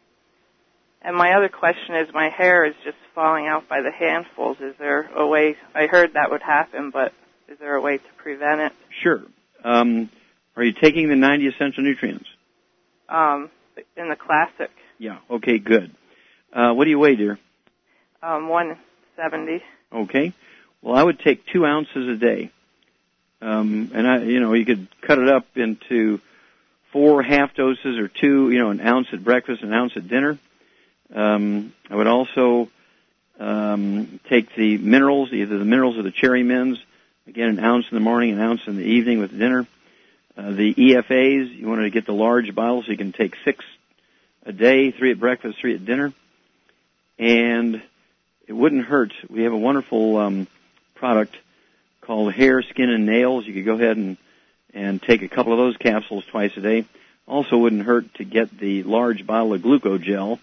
And my other question is, my hair is just falling out by the handfuls. Is there a way? I heard that would happen, but is there a way to prevent it? Sure. Um, are you taking the ninety essential nutrients? Um, in the Classic. Yeah. Okay. Good. Uh, what do you weigh, dear? Um, one seventy. Okay. Well, I would take two ounces a day, um, and I, you know, you could cut it up into four half doses or two. You know, an ounce at breakfast, an ounce at dinner. Um, I would also um, take the minerals, either the minerals or the cherry mints. Again, an ounce in the morning, an ounce in the evening with dinner. Uh, the E F As, you wanted to get the large bottles, so you can take six a day, three at breakfast, three at dinner. And it wouldn't hurt. We have a wonderful um, product called Hair, Skin, and Nails. You could go ahead and, and take a couple of those capsules twice a day. Also wouldn't hurt to get the large bottle of Glucogel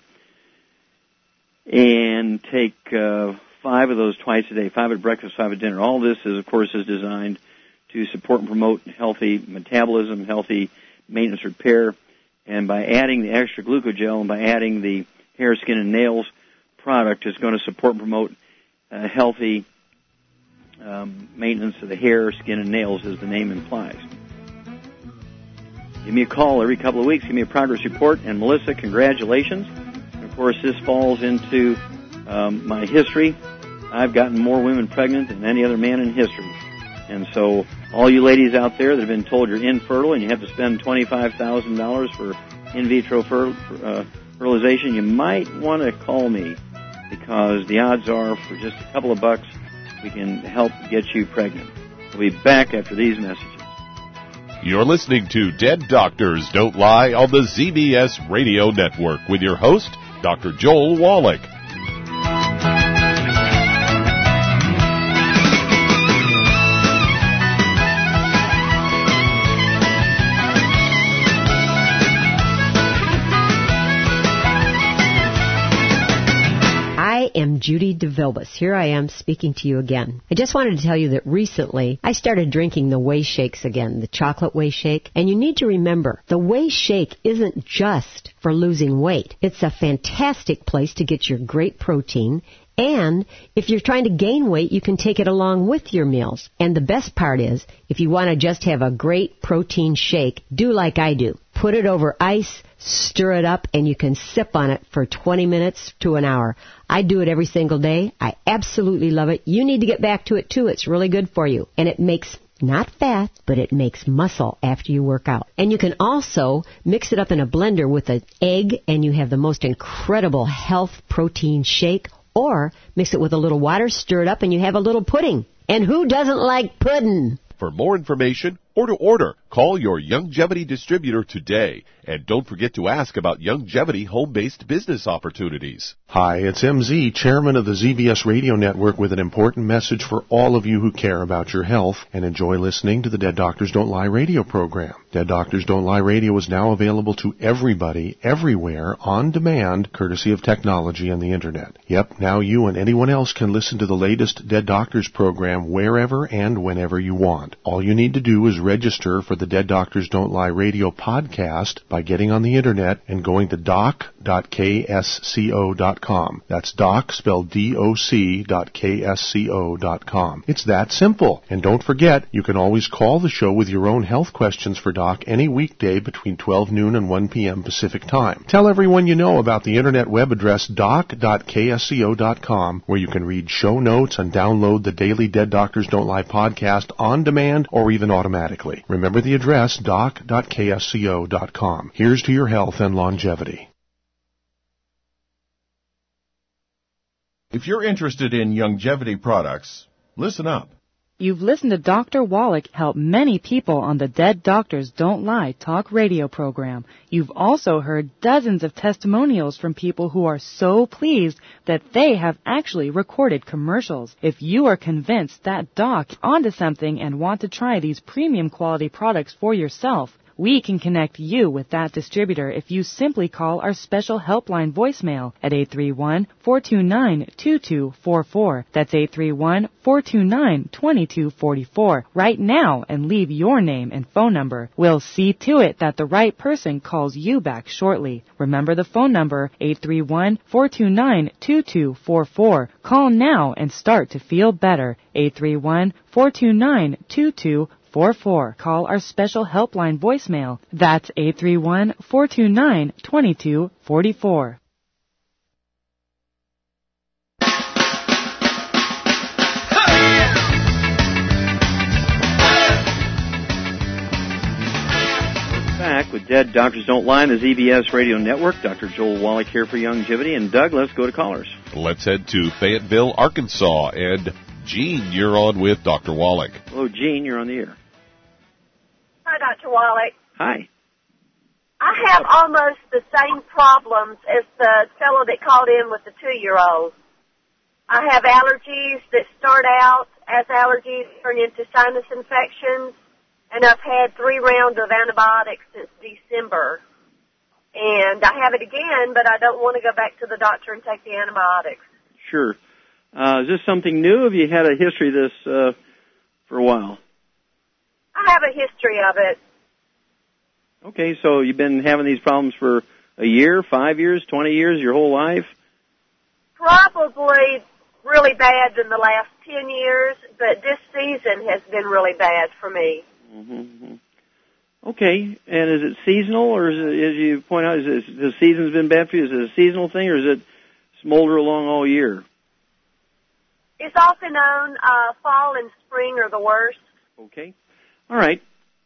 and take uh, five of those twice a day, five at breakfast, five at dinner. All this is, of course, is designed to support and promote healthy metabolism, healthy maintenance repair. And by adding the extra Glucogel and by adding the Hair, Skin, and Nails product is going to support and promote uh, healthy um, maintenance of the hair, skin, and nails, as the name implies. Give me a call every couple of weeks. Give me a progress report. And, Melissa, congratulations. Of course, this falls into um, my history. I've gotten more women pregnant than any other man in history. And so all you ladies out there that have been told you're infertile and you have to spend twenty-five thousand dollars for in vitro fer- uh, fertilization, you might want to call me, because the odds are for just a couple of bucks we can help get you pregnant. We'll be back after these messages. You're listening to Dead Doctors Don't Lie on the Z B S Radio Network with your host, Doctor Joel Wallach. I am Judy DeVilbus. Here I am speaking to you again. I just wanted to tell you that recently I started drinking the Whey Shakes again, the chocolate Whey Shake. And you need to remember, the Whey Shake isn't just for losing weight. It's a fantastic place to get your great protein. And if you're trying to gain weight, you can take it along with your meals. And the best part is, if you want to just have a great protein shake, do like I do. Put it over ice, stir it up, and you can sip on it for twenty minutes to an hour. I do it every single day. I absolutely love it. You need to get back to it, too. It's really good for you. And it makes not fat, but it makes muscle after you work out. And you can also mix it up in a blender with an egg, and you have the most incredible health protein shake. Or mix it with a little water, stir it up, and you have a little pudding. And who doesn't like pudding? For more information or to order. Call your Youngevity distributor today. And don't forget to ask about Youngevity home-based business opportunities. Hi, it's M Z, chairman of the Z B S Radio Network, with an important message for all of you who care about your health and enjoy listening to the Dead Doctors Don't Lie radio program. Dead Doctors Don't Lie radio is now available to everybody, everywhere, on demand, courtesy of technology and the Internet. Yep, now you and anyone else can listen to the latest Dead Doctors program wherever and whenever you want. All you need to do is register for the Dead Doctors Don't Lie radio podcast by getting on the Internet and going to doc dot k s c o dot com. That's doc, spelled D O C, dot K S C O dot com. It's that simple. And don't forget, you can always call the show with your own health questions for Doc any weekday between twelve noon and one p.m. Pacific Time. Tell everyone you know about the Internet web address doc dot k s c o dot com, where you can read show notes and download the daily Dead Doctors Don't Lie podcast on demand or even automatically. Remember the address, doc dot k s c o dot com. Here's to your health and longevity. If you're interested in Youngevity products, listen up. You've listened to Doctor Wallach help many people on the Dead Doctors Don't Lie talk radio program. You've also heard dozens of testimonials from people who are so pleased that they have actually recorded commercials. If you are convinced that Doc onto something and want to try these premium quality products for yourself, we can connect you with that distributor if you simply call our special helpline voicemail at eight three one, four two nine, two two four four. That's eight three one, four two nine, two two four four right now and leave your name and phone number. We'll see to it that the right person calls you back shortly. Remember the phone number, eight three one, four two nine, two two four four. Call now and start to feel better. eight three one, four two nine, two two four four. Call our special helpline voicemail. That's eight three one, four two nine, two two four four. Back with Dead Doctors Don't Lie on the Z B S Radio Network. Doctor Joel Wallach here for Youngevity. And Doug, let's go to callers. Let's head to Fayetteville, Arkansas. And Gene, you're on with Doctor Wallach. Hello, Gene. You're on the air. Hi, Doctor Wallach. Hi. I have almost the same problems as the fellow that called in with the two-year-old. I have allergies that start out as allergies, turn into sinus infections, and I've had three rounds of antibiotics since December. And I have it again, but I don't want to go back to the doctor and take the antibiotics. Sure. Uh, is this something new? Have you had a history of this uh, for a while? I have a history of it. Okay, so you've been having these problems for a year, five years, twenty years, your whole life? Probably really bad in the last ten years, but this season has been really bad for me. Mm-hmm. Okay, and is it seasonal, or is it, as you point out, is it, the season's been bad for you? Is it a seasonal thing, or is it smolder along all year? It's often known uh, fall and spring are the worst. Okay. All right.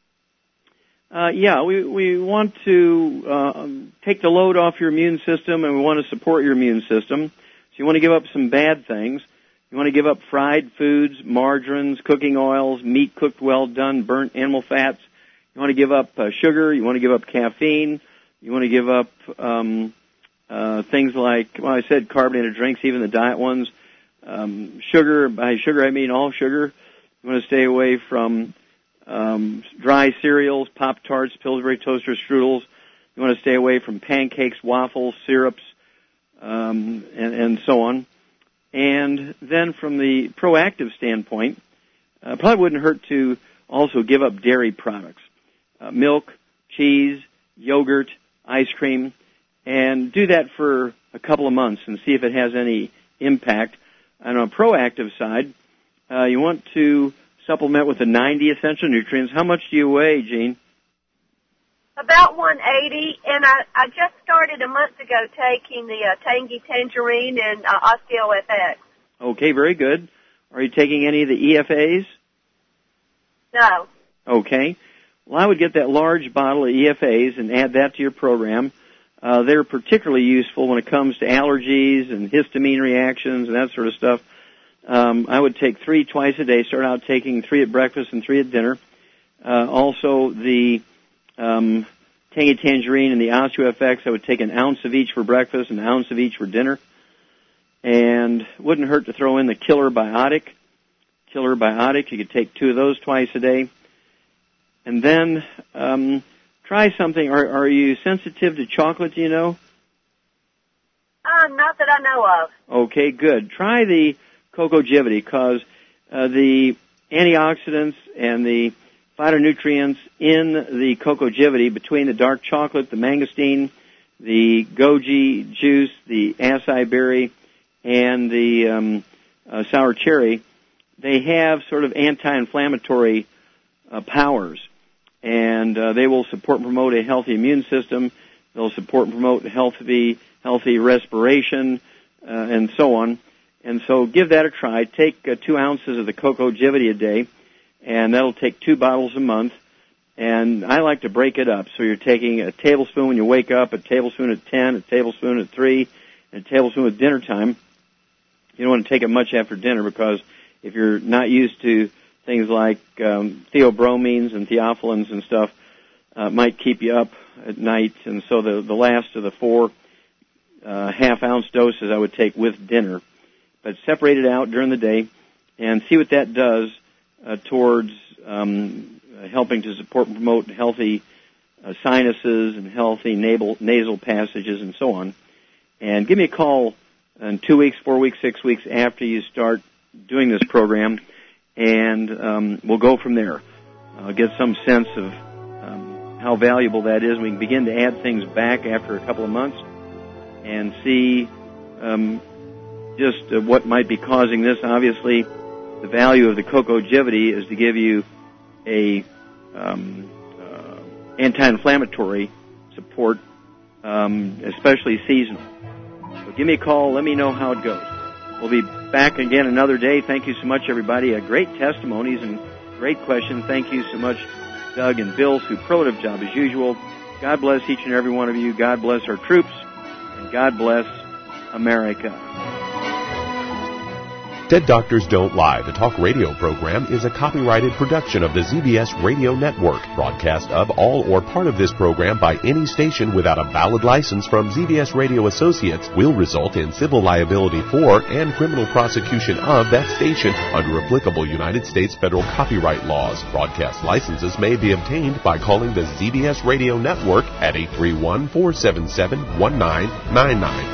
Uh, yeah, we, we want to uh, take the load off your immune system, and we want to support your immune system. So you want to give up some bad things. You want to give up fried foods, margarines, cooking oils, meat cooked well done, burnt animal fats. You want to give up uh, sugar. You want to give up caffeine. You want to give up um, uh, things like, well, I said carbonated drinks, even the diet ones. Um, sugar, by sugar I mean all sugar. You want to stay away from um, dry cereals, Pop-Tarts, Pillsbury toaster strudels. You want to stay away from pancakes, waffles, syrups, um, and, and so on. And then from the proactive standpoint, uh, probably wouldn't hurt to also give up dairy products, uh, milk, cheese, yogurt, ice cream, and do that for a couple of months and see if it has any impact. And on a proactive side, uh, you want to supplement with the ninety essential nutrients. How much do you weigh, Jean? About one eighty, and I, I just started a month ago taking the uh, Tangy Tangerine and uh, OsteoFX. Okay, very good. Are you taking any of the E F As? No. Okay. Well, I would get that large bottle of E F As and add that to your program. Uh, they're particularly useful when it comes to allergies and histamine reactions and that sort of stuff. Um, I would take three twice a day. Start out taking three at breakfast and three at dinner. Uh, also, the um, Tangy Tangerine and the OsteoFX, I would take an ounce of each for breakfast, an ounce of each for dinner. And wouldn't hurt to throw in the Killer Biotic. Killer Biotic, you could take two of those twice a day. And then um, try something. Are, are you sensitive to chocolate, do you know? Uh, not that I know of. Okay, good. Try the Cocogivity, because uh, the antioxidants and the phytonutrients in the Cocogivity, between the dark chocolate, the mangosteen, the goji juice, the acai berry, and the um, uh, sour cherry, they have sort of anti-inflammatory uh, powers. And uh, they will support and promote a healthy immune system. They'll support and promote healthy, healthy respiration, uh, and so on. And so give that a try. Take uh, two ounces of the Cocogivity a day, and that'll take two bottles a month. And I like to break it up. So you're taking a tablespoon when you wake up, a tablespoon at ten, a tablespoon at three, and a tablespoon at dinner time. You don't want to take it much after dinner, because if you're not used to things like um, theobromines and theophylline and stuff, uh, might keep you up at night. And so the, the last of the four uh, half-ounce doses I would take with dinner. But separate it out during the day and see what that does uh, towards um, helping to support and promote healthy uh, sinuses and healthy nasal, nasal passages and so on. And give me a call in two weeks, four weeks, six weeks after you start doing this program, and um, we'll go from there. I'll get some sense of um, how valuable that is. We can begin to add things back after a couple of months and see um, just uh, what might be causing this. Obviously, the value of the Cocogivity is to give you a um, uh, anti-inflammatory support, um, especially seasonal. So give me a call. Let me know how it goes. We'll be back again another day. Thank you so much, everybody. Uh, great testimonies and great questions. Thank you so much, Doug and Bill. Superlative job as usual. God bless each and every one of you. God bless our troops. And God bless America. Dead Doctors Don't Lie, the talk radio program, is a copyrighted production of the Z B S Radio Network. Broadcast of all or part of this program by any station without a valid license from Z B S Radio Associates will result in civil liability for and criminal prosecution of that station under applicable United States federal copyright laws. Broadcast licenses may be obtained by calling the Z B S Radio Network at eight three one, four seven seven, one nine nine nine.